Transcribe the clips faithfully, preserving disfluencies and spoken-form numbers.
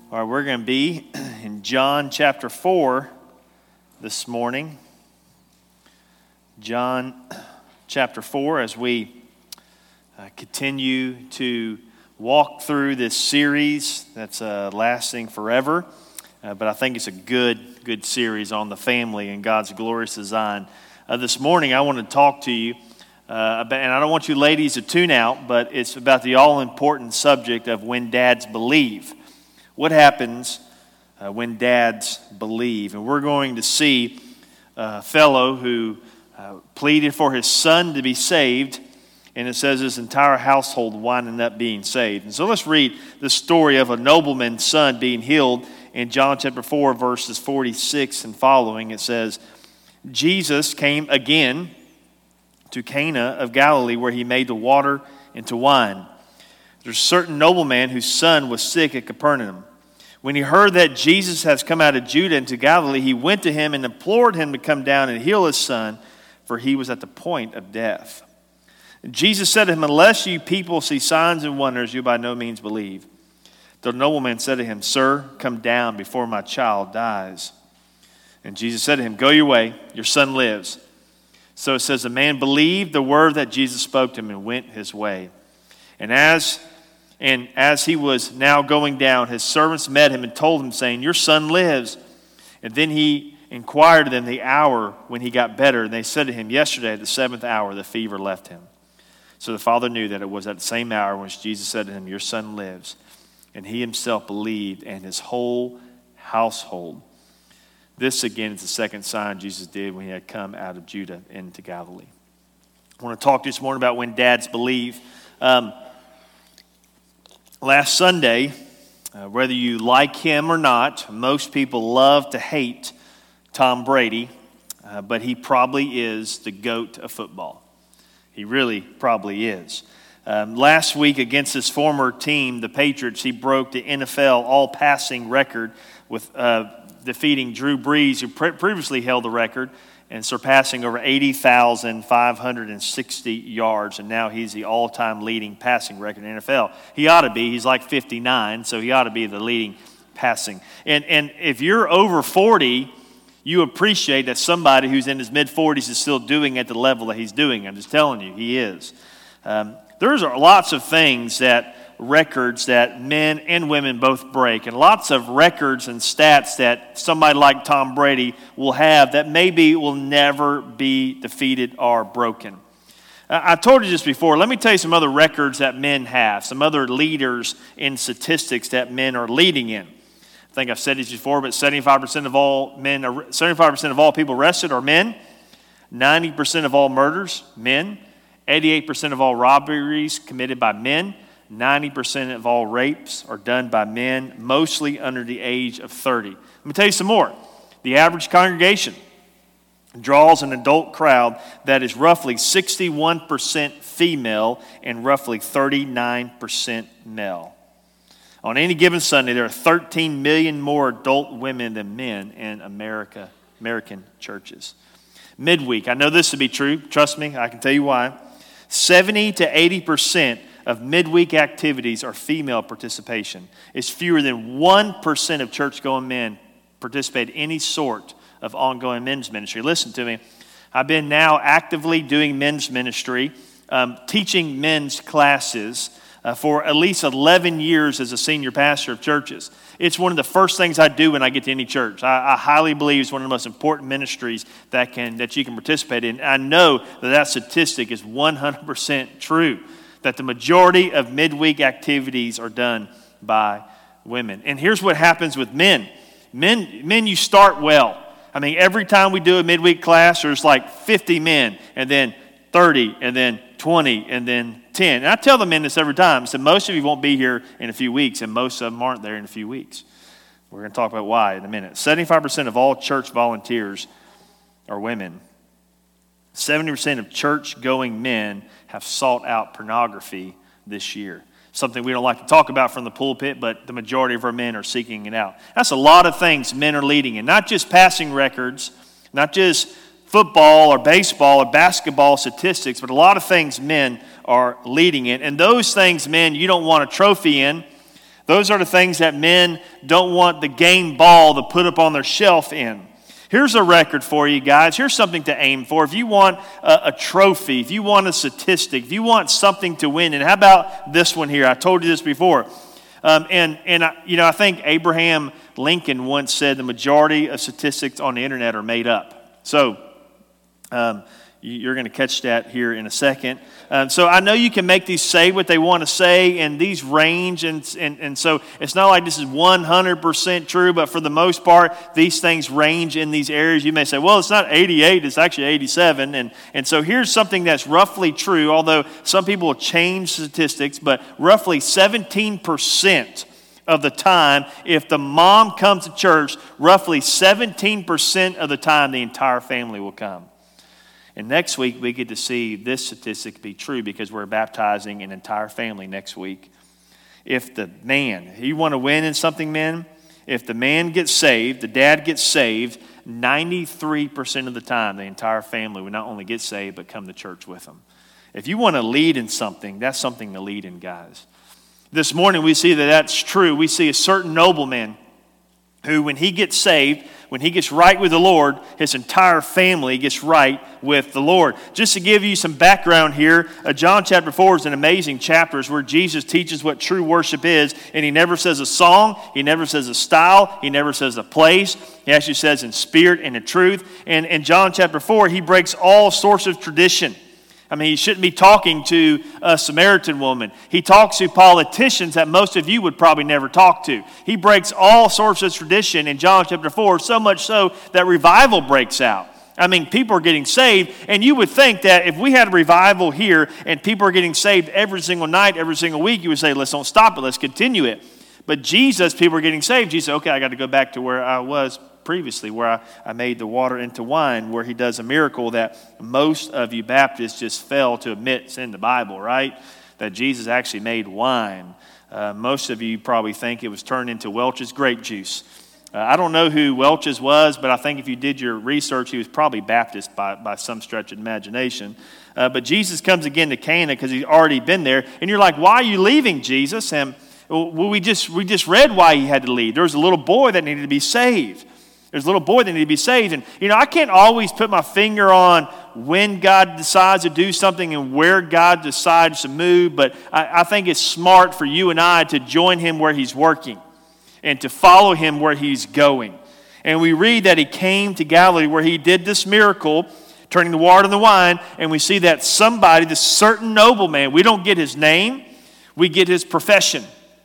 All right, we're going to be in John chapter four this morning. John chapter four, as we uh, continue to walk through this series that's uh, lasting forever. Uh, but I think it's a good, good series on the family and God's glorious design. Uh, this morning, I want to talk to you uh, about, and I don't want you ladies to tune out, but it's about the all-important subject of when dads believe. What happens uh, when dads believe? And we're going to see a fellow who uh, pleaded for his son to be saved, and it says his entire household winding up being saved. And so let's read the story of a nobleman's son being healed in John chapter four, verses forty-six and following. It says, Jesus came again to Cana of Galilee, where he made the water into wine. There's a certain nobleman whose son was sick at Capernaum. When he heard that Jesus has come out of Judah into Galilee, he went to him and implored him to come down and heal his son, for he was at the point of death. And Jesus said to him, unless you people see signs and wonders, you by no means believe. The nobleman said to him, Sir, come down before my child dies. And Jesus said to him, Go your way, your son lives. So it says, the man believed the word that Jesus spoke to him and went his way. And as And as he was now going down, his servants met him and told him, saying, Your son lives. And then he inquired of them the hour when he got better. And they said to him, Yesterday at the seventh hour, the fever left him. So the father knew that it was at the same hour when Jesus said to him, Your son lives. And he himself believed, and his whole household. This again is the second sign Jesus did when he had come out of Judah into Galilee. I want to talk this morning about when dads believe. Um, Last Sunday, uh, whether you like him or not, most people love to hate Tom Brady, uh, but he probably is the GOAT of football. He really probably is. Um, last week against his former team, the Patriots, he broke the N F L all-passing record with uh, defeating Drew Brees, who pre- previously held the record, and surpassing over eighty thousand five hundred sixty yards, and now he's the all-time leading passing record in the N F L. He ought to be. He's like fifty-nine, so he ought to be the leading passing. And and if you're over forty, you appreciate that somebody who's in his mid-forties is still doing at the level that he's doing. I'm just telling you, he is. Um, there's lots of things that records that men and women both break, and lots of records and stats that somebody like Tom Brady will have that maybe will never be defeated or broken. I told you this before. Let me tell you some other records that men have, some other leaders in statistics that men are leading in. I think I've said this before, but seventy-five percent of all men, seventy-five percent of all people arrested are men. ninety percent of all murders, men. eighty-eight percent of all robberies committed by men. ninety percent of all rapes are done by men, mostly under the age of thirty. Let me tell you some more. The average congregation draws an adult crowd that is roughly sixty-one percent female and roughly thirty-nine percent male. On any given Sunday, there are thirteen million more adult women than men in America, American churches. Midweek, I know this to be true. Trust me, I can tell you why. seventy to eighty percent of midweek activities are female participation. It's fewer than one percent of church-going men participate in any sort of ongoing men's ministry. Listen to me. I've been now actively doing men's ministry, um, teaching men's classes uh, for at least eleven years as a senior pastor of churches. It's one of the first things I do when I get to any church. I, I highly believe it's one of the most important ministries that can that you can participate in. I know that that statistic is one hundred percent true, that the majority of midweek activities are done by women. And here's what happens with men. Men, men, you start well. I mean, every time we do a midweek class, there's like fifty men, and then thirty, and then twenty, and then ten. And I tell the men this every time. I said, most of you won't be here in a few weeks, and most of them aren't there in a few weeks. We're going to talk about why in a minute. seventy-five percent of all church volunteers are women. seventy percent of church-going men have sought out pornography this year. Something we don't like to talk about from the pulpit, but the majority of our men are seeking it out. That's a lot of things men are leading in, not just passing records, not just football or baseball or basketball statistics, but a lot of things men are leading in. And those things, men, you don't want a trophy in. Those are the things that men don't want the game ball to put up on their shelf in. Here's a record for you guys. Here's something to aim for. If you want a, a trophy, if you want a statistic, if you want something to win, and how about this one here? I told you this before. Um, and, and I, you know, I think Abraham Lincoln once said the majority of statistics on the internet are made up. So um, you're going to catch that here in a second. Um, so I know you can make these say what they want to say, and these range, and, and, and so it's not like this is one hundred percent true, but for the most part, these things range in these areas. You may say, well, it's not eighty-eight, it's actually eighty-seven, and, and so here's something that's roughly true, although some people will change statistics, but roughly seventeen percent of the time, if the mom comes to church, roughly seventeen percent of the time, the entire family will come. And next week, we get to see this statistic be true because we're baptizing an entire family next week. If the man, you want to win in something, men? If the man gets saved, the dad gets saved, ninety-three percent of the time, the entire family will not only get saved, but come to church with them. If you want to lead in something, that's something to lead in, guys. This morning, we see that that's true. We see a certain nobleman who, when he gets saved, when he gets right with the Lord, his entire family gets right with the Lord. Just to give you some background here, uh, John chapter four is an amazing chapter where Jesus teaches what true worship is, and he never says a song, he never says a style, he never says a place. He actually says in spirit and in truth. And in John chapter four, he breaks all sorts of tradition. I mean, he shouldn't be talking to a Samaritan woman. He talks to politicians that most of you would probably never talk to. He breaks all sorts of tradition in John chapter four, so much so that revival breaks out. I mean, people are getting saved, and you would think that if we had a revival here and people are getting saved every single night, every single week, you would say, let's don't stop it, let's continue it. But Jesus, people are getting saved. Jesus said, okay, I got to go back to where I was previously, where I, I made the water into wine, where he does a miracle that most of you Baptists just fail to admit it's in the Bible, right? That Jesus actually made wine. Uh, most of you probably think it was turned into Welch's grape juice. Uh, I don't know who Welch's was, but I think if you did your research, he was probably Baptist by, by some stretch of imagination. Uh, but Jesus comes again to Cana because he's already been there. And you're like, why are you leaving, Jesus? And well, we just we just read why he had to leave. There was a little boy that needed to be saved. There's a little boy that needed to be saved. And, you know, I can't always put my finger on when God decides to do something and where God decides to move, but I, I think it's smart for you and I to join him where he's working and to follow him where he's going. And we read that he came to Galilee where he did this miracle, turning the water into wine, and we see that somebody, this certain nobleman, we don't get his name, we get his profession.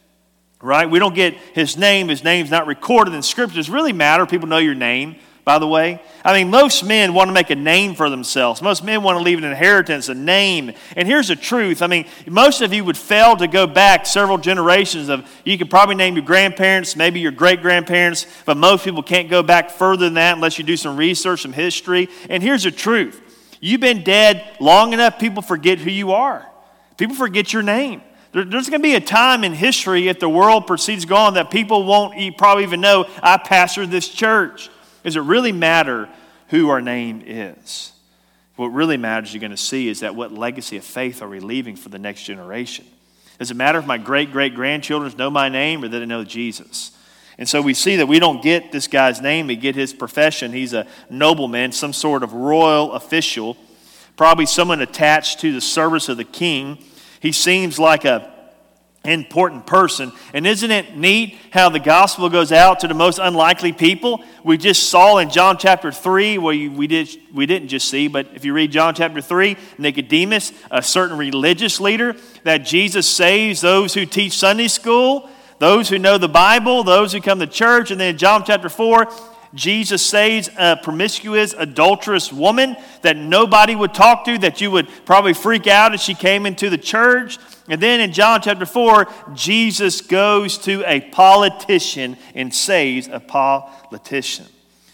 Right? We don't get his name. His name's not recorded in Scripture. Does it really matter? People know your name, by the way. I mean, most men want to make a name for themselves. Most men want to leave an inheritance, a name. And here's the truth. I mean, most of you would fail to go back several generations of, you could probably name your grandparents, maybe your great-grandparents, but most people can't go back further than that unless you do some research, some history. And here's the truth. You've been dead long enough, people forget who you are. People forget your name. There's going to be a time in history, if the world proceeds to go on, that people won't probably even know I pastor this church. Does it really matter who our name is? What really matters, you're going to see, is that what legacy of faith are we leaving for the next generation? Does it matter if my great-great-grandchildren know my name or that they know Jesus? And so we see that we don't get this guy's name, we get his profession. He's a nobleman, some sort of royal official, probably someone attached to the service of the king. He seems like a important person. And isn't it neat how the gospel goes out to the most unlikely people? We just saw in John chapter three, where we, did, we didn't just see, but if you read John chapter three, Nicodemus, a certain religious leader, that Jesus saves those who teach Sunday school, those who know the Bible, those who come to church. And then in John chapter four, Jesus saves a promiscuous, adulterous woman that nobody would talk to, that you would probably freak out if she came into the church. And then in John chapter four, Jesus goes to a politician and saves a politician.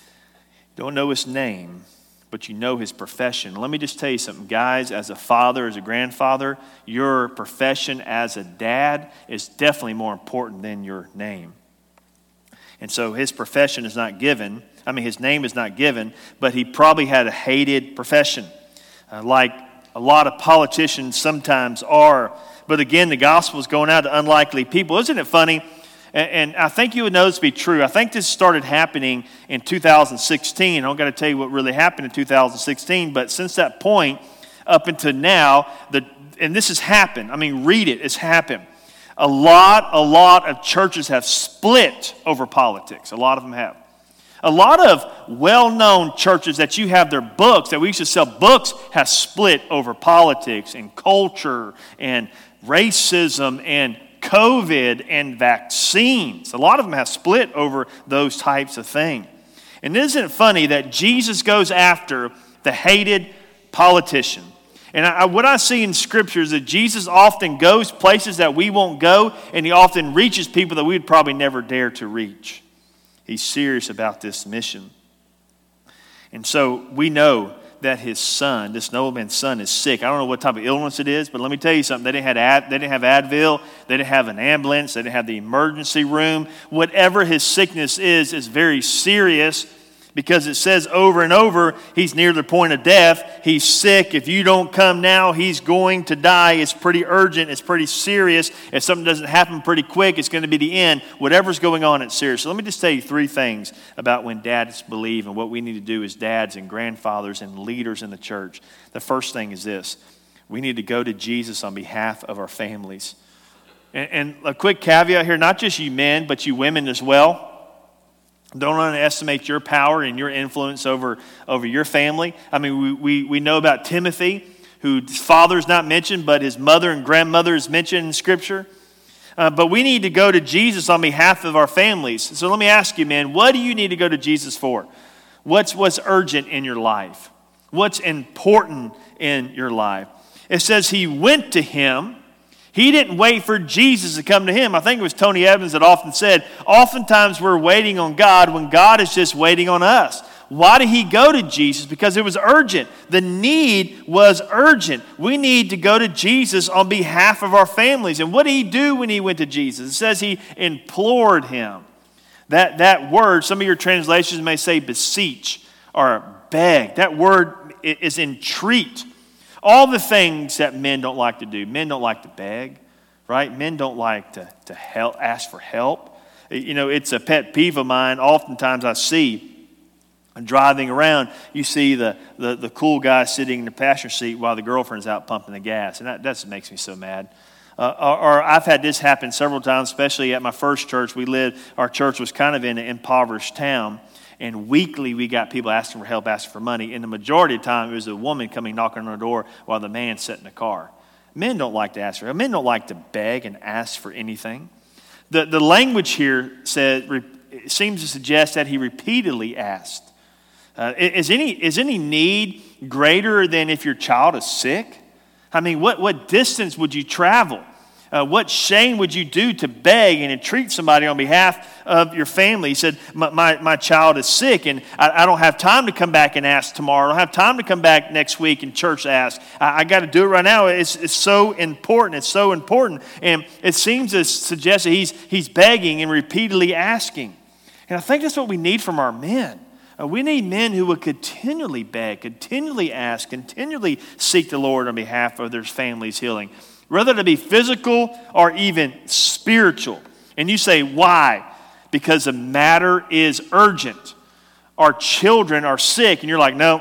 You don't know his name, but you know his profession. Let me just tell you something, guys. As a father, as a grandfather, your profession as a dad is definitely more important than your name. And so his profession is not given. I mean, his name is not given, but he probably had a hated profession, uh, like a lot of politicians sometimes are. But again, the gospel is going out to unlikely people. Isn't it funny? And, and I think you would know this to be true. I think this started happening in two thousand sixteen. I don't got to tell you what really happened in two thousand sixteen, but since that point up until now, the and this has happened. I mean, read it. It's happened. A lot, a lot of churches have split over politics. A lot of them have. A lot of well-known churches that you have their books, that we used to sell books, have split over politics and culture and racism and COVID and vaccines. A lot of them have split over those types of things. And isn't it funny that Jesus goes after the hated politician? And I, what I see in Scripture is that Jesus often goes places that we won't go, and he often reaches people that we'd probably never dare to reach. He's serious about this mission. And so we know that his son, this nobleman's son, is sick. I don't know what type of illness it is, but let me tell you something. They didn't have, Ad, they didn't have Advil. They didn't have an ambulance. They didn't have the emergency room. Whatever his sickness is, is very serious, because it says over and over, he's near the point of death. He's sick. If you don't come now, he's going to die. It's pretty urgent. It's pretty serious. If something doesn't happen pretty quick, it's going to be the end. Whatever's going on, it's serious. So let me just tell you three things about when dads believe and what we need to do as dads and grandfathers and leaders in the church. The first thing is this. We need to go to Jesus on behalf of our families. And, and a quick caveat here, not just you men, but you women as well. Don't underestimate your power and your influence over, over your family. I mean, we, we, we know about Timothy, whose father is not mentioned, but his mother and grandmother is mentioned in Scripture. Uh, but we need to go to Jesus on behalf of our families. So let me ask you, man, what do you need to go to Jesus for? What's, what's urgent in your life? What's important in your life? It says he went to him. He didn't wait for Jesus to come to him. I think it was Tony Evans that often said, oftentimes we're waiting on God when God is just waiting on us. Why did he go to Jesus? Because it was urgent. The need was urgent. We need to go to Jesus on behalf of our families. And what did he do when he went to Jesus? It says he implored him. That, that word, some of your translations may say beseech or beg. That word is entreat. All the things that men don't like to do. Men don't like to beg, right? Men don't like to, to help, ask for help. You know, it's a pet peeve of mine. Oftentimes I see, driving around, you see the, the, the cool guy sitting in the passenger seat while the girlfriend's out pumping the gas. And that, that makes me so mad. Uh, or, or I've had this happen several times, especially at my first church. We lived, our church was kind of in an impoverished town. And weekly, we got people asking for help, asking for money. And the majority of the time, it was a woman coming knocking on our door while the man sat in the car. Men don't like to ask for help. Men don't like to beg and ask for anything. The, the language here says, it seems to suggest that he repeatedly asked. Uh, is, any, is any need greater than if your child is sick? I mean, what, what distance would you travel? Uh, what shame would you do to beg and entreat somebody on behalf of your family? He said, my, my, my child is sick, and I, I don't have time to come back and ask tomorrow. I don't have time to come back next week and church ask. I, I got to do it right now. It's, it's so important. It's so important. And it seems to suggest that he's, he's begging and repeatedly asking. And I think that's what we need from our men. Uh, we need men who would continually beg, continually ask, continually seek the Lord on behalf of their family's healing. Whether to be physical or even spiritual. And you say, why? Because the matter is urgent. Our children are sick. And you're like, no,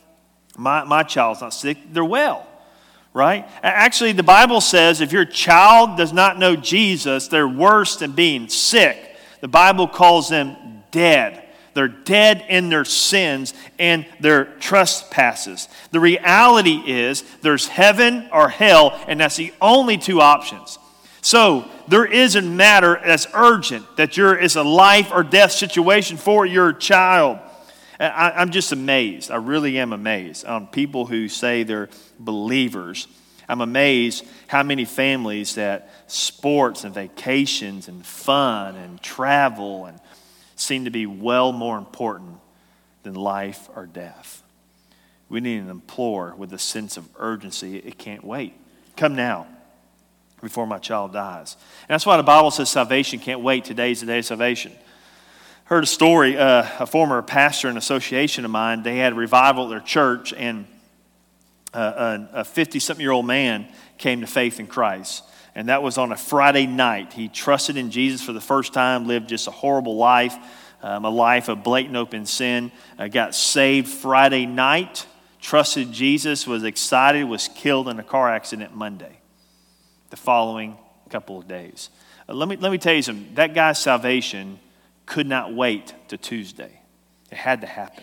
my, my child's not sick. They're well, right? Actually, the Bible says if your child does not know Jesus, they're worse than being sick. The Bible calls them dead. They're dead in their sins and their trespasses. The reality is there's heaven or hell, and that's the only two options. So there is a matter that's urgent, that there is a life or death situation for your child. I, I'm just amazed. I really am amazed on people who say they're believers. I'm amazed how many families that sports and vacations and fun and travel and seem to be well more important than life or death. We need to implore with a sense of urgency. It can't wait. Come now before my child dies. And that's why the Bible says salvation can't wait. Today's the day of salvation. Heard a story, uh, a former pastor and association of mine, they had a revival at their church, and uh, a fifty-something-year-old man came to faith in Christ. And that was on a Friday night. He trusted in Jesus for the first time, lived just a horrible life, um, a life of blatant open sin, uh, got saved Friday night, trusted Jesus, was excited, was killed in a car accident Monday, the following couple of days. Uh, let me, let me tell you something. That guy's salvation could not wait to Tuesday. It had to happen.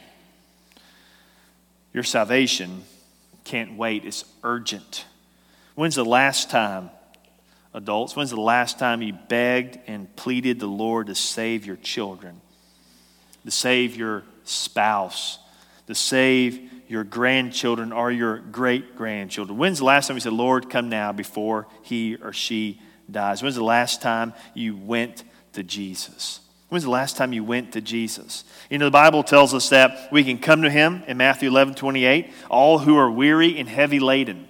Your salvation can't wait. It's urgent. When's the last time, adults, when's the last time you begged and pleaded the Lord to save your children, to save your spouse, to save your grandchildren or your great-grandchildren? When's the last time you said, Lord, come now before he or she dies? When's the last time you went to Jesus? When's the last time you went to Jesus? You know, the Bible tells us that we can come to him in Matthew eleven twenty-eight, all who are weary and heavy laden.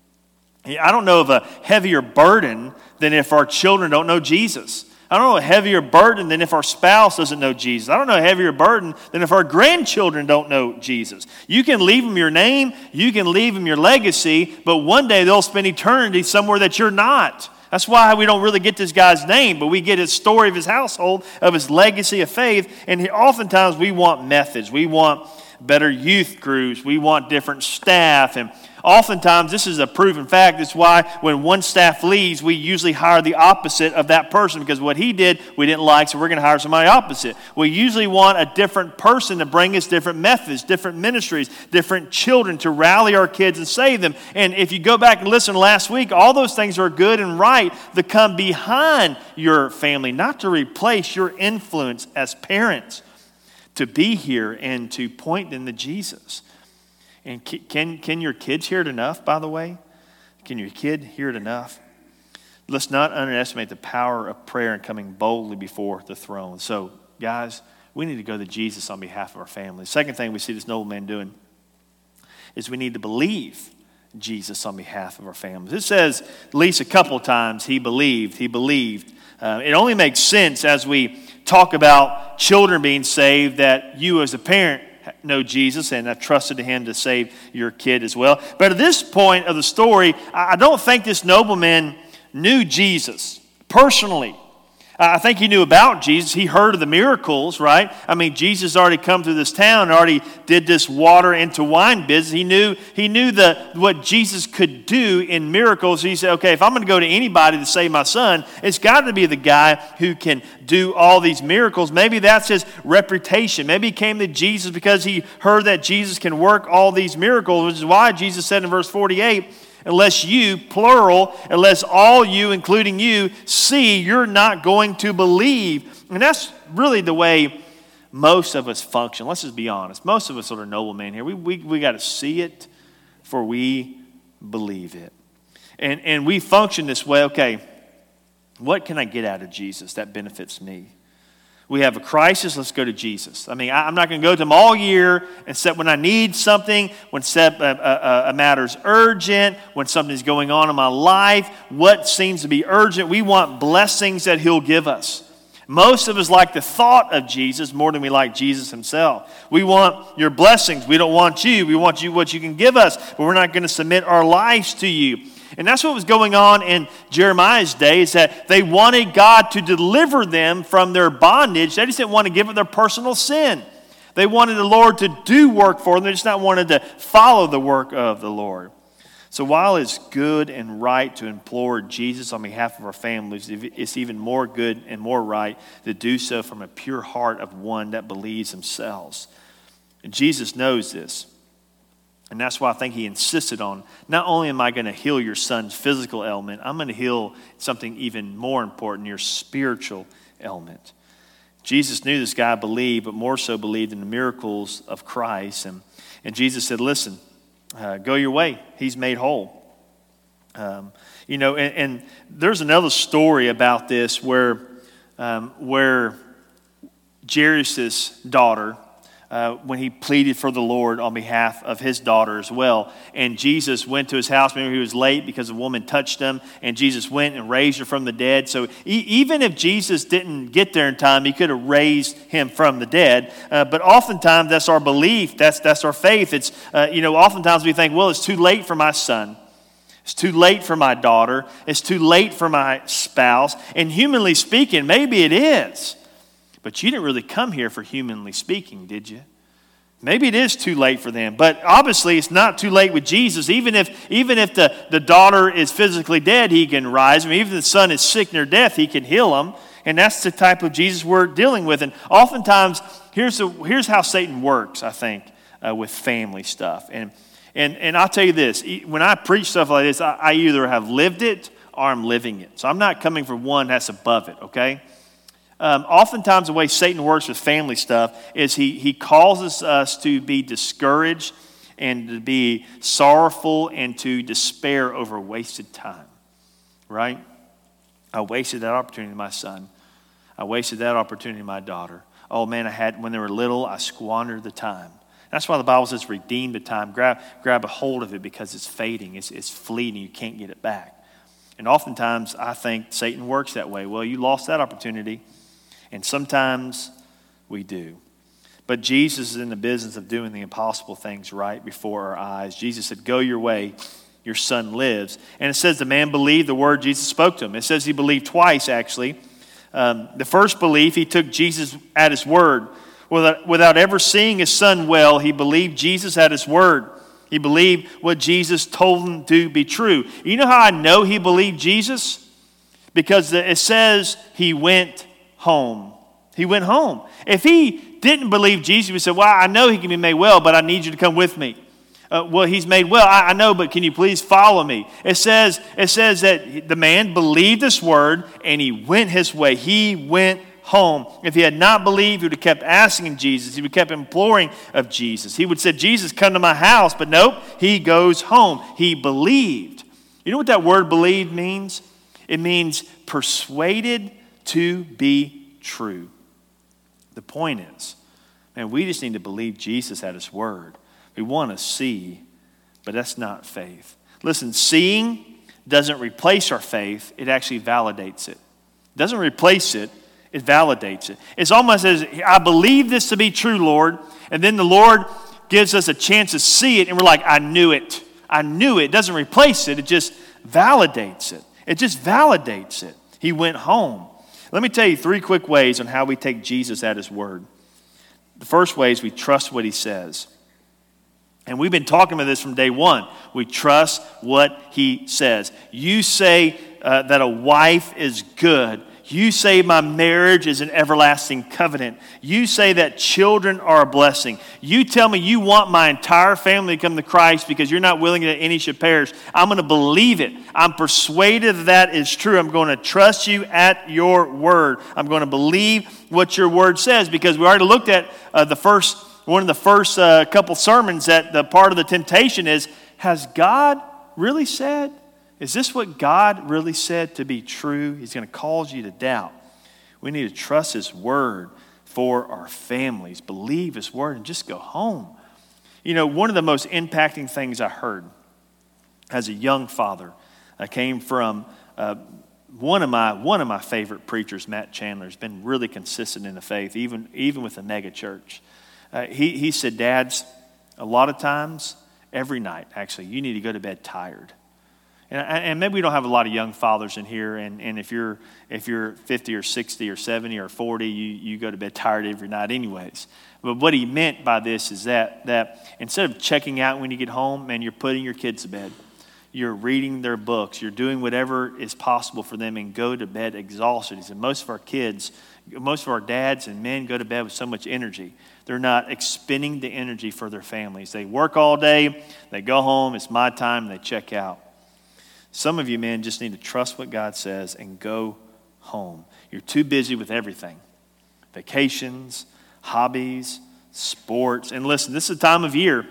I don't know of a heavier burden than if our children don't know Jesus. I don't know a heavier burden than if our spouse doesn't know Jesus. I don't know a heavier burden than if our grandchildren don't know Jesus. You can leave them your name, you can leave them your legacy, but one day they'll spend eternity somewhere that you're not. That's why we don't really get this guy's name, but we get his story of his household, of his legacy of faith. And oftentimes we want methods. We want better youth groups. We want different staff. And oftentimes this is a proven fact. That's why when one staff leaves, we usually hire the opposite of that person, because what he did we didn't like, so we're going to hire somebody opposite. We usually want a different person to bring us different methods, different ministries, different children to rally our kids and save them. And if you go back and listen last week, all those things are good and right that come behind your family, not to replace your influence as parents, to be here and to point them to Jesus. And can, can your kids hear it enough, by the way? Can your kid hear it enough? Let's not underestimate the power of prayer and coming boldly before the throne. So, guys, we need to go to Jesus on behalf of our family. The second thing we see this nobleman doing is we need to believe Jesus on behalf of our families. It says at least a couple times he believed, he believed. Uh, it only makes sense as we talk about children being saved that you as a parent know Jesus and have trusted him to save your kid as well. But at this point of the story, I don't think this nobleman knew Jesus personally. I think he knew about Jesus. He heard of the miracles, right? I mean, Jesus already come through this town, already did this water into wine business. He knew he knew the what Jesus could do in miracles. He said, okay, if I'm going to go to anybody to save my son, it's got to be the guy who can do all these miracles. Maybe that's his reputation. Maybe he came to Jesus because he heard that Jesus can work all these miracles, which is why Jesus said in verse forty-eight, unless you, plural, unless all you, including you, see, you're not going to believe. And that's really the way most of us function. Let's just be honest. Most of us that are noblemen here, we, we, we got to see it for we believe it. And, and we function this way, okay, what can I get out of Jesus that benefits me? We have a crisis, let's go to Jesus. I mean, I'm not going to go to him all year, except when I need something, when a, a, a matter's urgent, when something's going on in my life, what seems to be urgent. We want blessings that he'll give us. Most of us like the thought of Jesus more than we like Jesus himself. We want your blessings. We don't want you. We want you what you can give us, but we're not going to submit our lives to you. And that's what was going on in Jeremiah's day, is that they wanted God to deliver them from their bondage. They just didn't want to give up their personal sin. They wanted the Lord to do work for them. They just not wanted to follow the work of the Lord. So while it's good and right to implore Jesus on behalf of our families, it's even more good and more right to do so from a pure heart of one that believes themselves. And Jesus knows this. And that's why I think he insisted on, not only am I going to heal your son's physical ailment, I'm going to heal something even more important, your spiritual ailment. Jesus knew this guy believed, but more so believed in the miracles of Christ. And, and Jesus said, listen, uh, go your way. He's made whole. Um, you know, and, and there's another story about this where, um, where Jairus' daughter, Uh, when he pleaded for the Lord on behalf of his daughter as well. And Jesus went to his house. Remember, he was late because a woman touched him, and Jesus went and raised her from the dead. So e- even if Jesus didn't get there in time, he could have raised him from the dead. Uh, but oftentimes, that's our belief. That's that's our faith. It's, uh, you know, oftentimes we think, well, it's too late for my son. It's too late for my daughter. It's too late for my spouse. And humanly speaking, maybe it is. But you didn't really come here for humanly speaking, did you? Maybe it is too late for them. But obviously it's not too late with Jesus. Even if even if the, the daughter is physically dead, he can rise. I mean, even if the son is sick near death, he can heal them. And that's the type of Jesus we're dealing with. And oftentimes, here's, the, here's how Satan works, I think, uh, with family stuff. And, and, and I'll tell you this. When I preach stuff like this, I, I either have lived it or I'm living it. So I'm not coming from one that's above it, okay? Um, oftentimes the way Satan works with family stuff is he, he causes us to be discouraged and to be sorrowful and to despair over wasted time, right? I wasted that opportunity with my son. I wasted that opportunity with my daughter. Oh man, I had, when they were little, I squandered the time. That's why the Bible says redeem the time. Grab, grab a hold of it because it's fading. It's, it's fleeting. You can't get it back. And oftentimes I think Satan works that way. Well, you lost that opportunity. And sometimes we do. But Jesus is in the business of doing the impossible things right before our eyes. Jesus said, go your way, your son lives. And it says the man believed the word Jesus spoke to him. It says he believed twice, actually. Um, the first belief, he took Jesus at his word. Without, without ever seeing his son well, he believed Jesus at his word. He believed what Jesus told him to be true. You know how I know he believed Jesus? Because it says he went home. He went home. If he didn't believe Jesus, he said, well, I know he can be made well, but I need you to come with me. Uh, well, he's made well. I, I know, but can you please follow me? It says, it says that the man believed this word and he went his way. He went home. If he had not believed, he would have kept asking Jesus. He would have kept imploring of Jesus. He would have said, Jesus, come to my house. But nope, he goes home. He believed. You know what that word believed means? It means persuaded to be true. The point is, man, we just need to believe Jesus at his word. We want to see, but that's not faith. Listen, seeing doesn't replace our faith. It actually validates it. It doesn't replace it. It validates it. It's almost as, I believe this to be true, Lord. And then the Lord gives us a chance to see it. And we're like, I knew it. I knew it. It doesn't replace it. It just validates it. It just validates it. He went home. Let me tell you three quick ways on how we take Jesus at his word. The first way is we trust what he says. And we've been talking about this from day one. We trust what he says. You say uh, that a wife is good. You say my marriage is an everlasting covenant. You say that children are a blessing. You tell me you want my entire family to come to Christ because you're not willing that any should perish. I'm going to believe it. I'm persuaded that that is true. I'm going to trust you at your word. I'm going to believe what your word says because we already looked at uh, the first one of the first uh, couple sermons that the part of the temptation is, has God really said? Is this what God really said to be true? He's going to cause you to doubt. We need to trust his word for our families. Believe his word and just go home. You know, one of the most impacting things I heard as a young father, I came from uh, one of my one of my favorite preachers, Matt Chandler, has been really consistent in the faith, even, even with the mega church. Uh, he, he said, dads, a lot of times, every night, actually, you need to go to bed tired. And, and maybe we don't have a lot of young fathers in here, and, and if you're if you're fifty or sixty or seventy or forty, you, you go to bed tired every night anyways. But what he meant by this is that, that instead of checking out when you get home, man, you're putting your kids to bed. You're reading their books. You're doing whatever is possible for them and go to bed exhausted. He said most of our kids, most of our dads and men go to bed with so much energy. They're not expending the energy for their families. They work all day. They go home. It's my time. And they check out. Some of you, men, just need to trust what God says and go home. You're too busy with everything. Vacations, hobbies, sports. And listen, this is a time of year.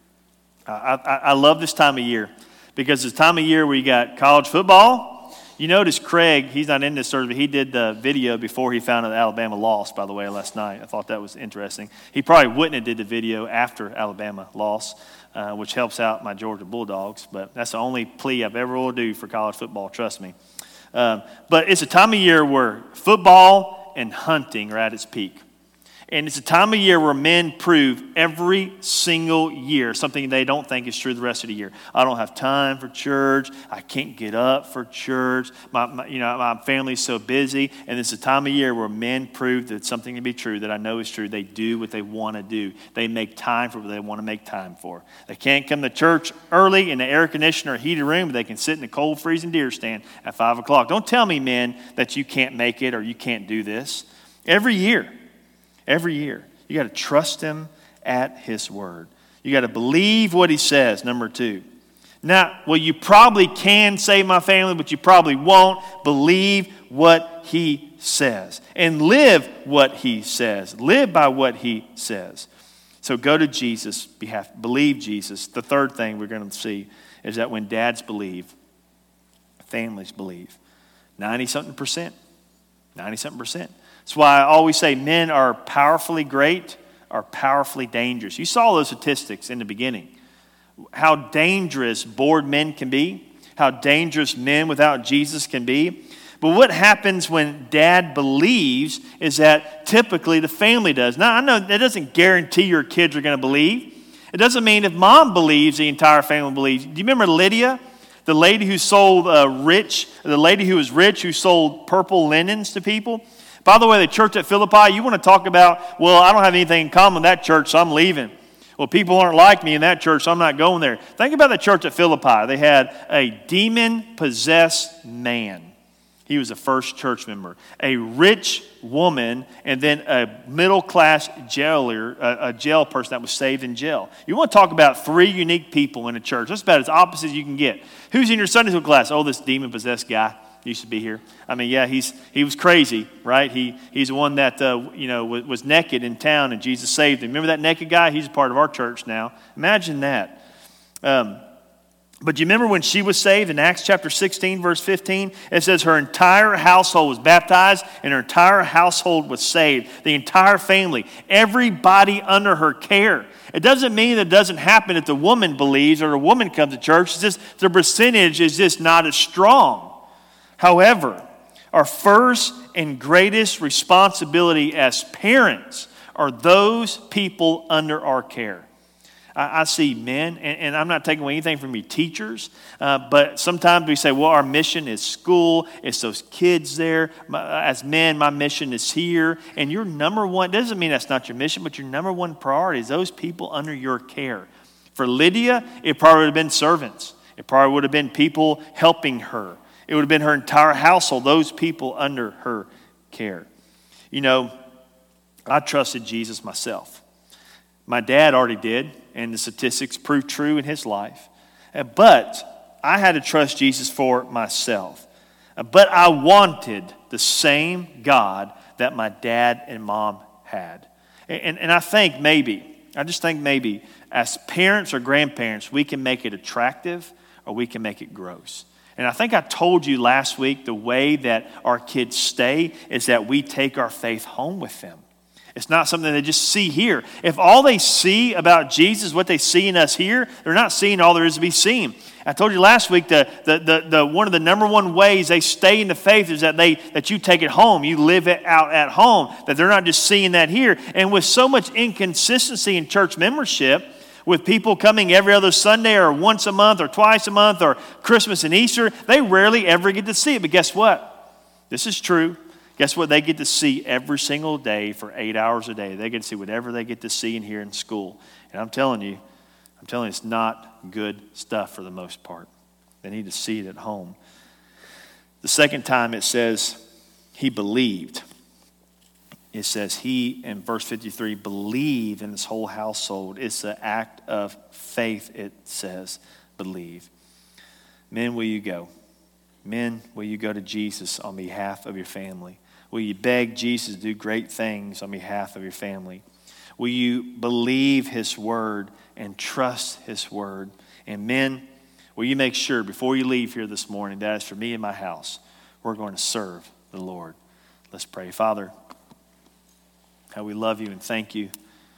I, I, I love this time of year because it's a time of year where you got college football. You notice Craig, he's not in this service, but he did the video before he found out that Alabama lost, by the way, last night. I thought that was interesting. He probably wouldn't have did the video after Alabama lost, uh, which helps out my Georgia Bulldogs. But that's the only plea I've ever will do for college football, trust me. Um, but it's a time of year where football and hunting are at its peak. And it's a time of year where men prove every single year something they don't think is true the rest of the year. I don't have time for church. I can't get up for church. My, my, you know, my family's so busy. And it's a time of year where men prove that something to be true that I know is true. They do what they want to do. They make time for what they want to make time for. They can't come to church early in the air conditioner or heated room, but they can sit in the cold, freezing deer stand at five o'clock. Don't tell me, men, that you can't make it or you can't do this. Every year. Every year. You got to trust him at his word. You got to believe what he says, number two. Now, well, you probably can save my family, but you probably won't. Believe what he says. And live what he says. Live by what he says. So go to Jesus' behalf. Believe Jesus. The third thing we're going to see is that when dads believe, families believe. ninety-something percent. ninety-something percent. That's why I always say men are powerfully great, are powerfully dangerous. You saw those statistics in the beginning. How dangerous bored men can be, how dangerous men without Jesus can be. But what happens when dad believes is that typically the family does. Now, I know that doesn't guarantee your kids are going to believe. It doesn't mean if mom believes, the entire family believes. Do you remember Lydia? The lady who sold uh, rich, the lady who was rich who sold purple linens to people. By the way, the church at Philippi, you want to talk about, well, I don't have anything in common with that church, so I'm leaving. Well, people aren't like me in that church, so I'm not going there. Think about the church at Philippi. They had a demon-possessed man. He was the first church member. A rich woman, and then a middle-class jailer, a, a jail person that was saved in jail. You want to talk about three unique people in a church. That's about as opposite as you can get. Who's in your Sunday school class? Oh, this demon-possessed guy. Used to be here. I mean, yeah, he's he was crazy, right? He he's the one that uh, you know was, was naked in town, and Jesus saved him. Remember that naked guy? He's a part of our church now. Imagine that. Um, but do you remember when she was saved in Acts chapter sixteen, verse fifteen? It says her entire household was baptized, and her entire household was saved. The entire family, everybody under her care. It doesn't mean that it doesn't happen if the woman believes or the woman comes to church. It's just the percentage is just not as strong. However, our first and greatest responsibility as parents are those people under our care. I, I see men, and, and I'm not taking away anything from you teachers, uh, but sometimes we say, well, our mission is school, it's those kids there. My, as men, my mission is here. And your number one, doesn't mean that's not your mission, but your number one priority is those people under your care. For Lydia, it probably would have been servants. It probably would have been people helping her. It would have been her entire household, those people under her care. You know, I trusted Jesus myself. My dad already did, and the statistics prove true in his life. But I had to trust Jesus for myself. But I wanted the same God that my dad and mom had. And, and I think maybe, I just think maybe, as parents or grandparents, we can make it attractive or we can make it gross. And I think I told you last week the way that our kids stay is that we take our faith home with them. It's not something they just see here. If all they see about Jesus, what they see in us here, they're not seeing all there is to be seen. I told you last week that the, the, the, one of the number one ways they stay in the faith is that they that you take it home. You live it out at home. That they're not just seeing that here. And with so much inconsistency in church membership, with people coming every other Sunday or once a month or twice a month or Christmas and Easter, they rarely ever get to see it. But guess what? This is true. Guess what? They get to see every single day for eight hours a day. They get to see whatever they get to see and hear in school. And I'm telling you, I'm telling you, it's not good stuff for the most part. They need to see it at home. The second time it says he believed. It says he, in verse fifty-three, believed in his whole household. It's an act of faith, it says, believe. Men, will you go? Men, will you go to Jesus on behalf of your family? Will you beg Jesus to do great things on behalf of your family? Will you believe his word and trust his word? And men, will you make sure before you leave here this morning that as for me and my house, we're going to serve the Lord. Let's pray. Father, how we love you and thank you.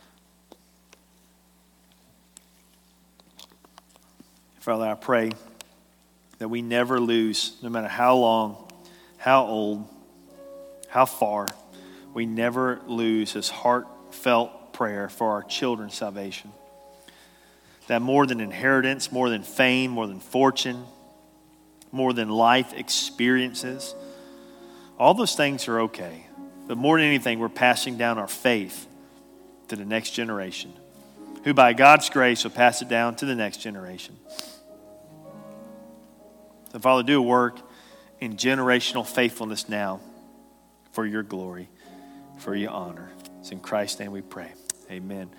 Father, I pray that we never lose, no matter how long, how old, how far, we never lose this heart heartfelt prayer for our children's salvation. That more than inheritance, more than fame, more than fortune, more than life experiences, all those things are okay. But more than anything, we're passing down our faith to the next generation, who by God's grace will pass it down to the next generation. So Father, do a work in generational faithfulness now for your glory, for your honor. It's in Christ's name we pray. Amen.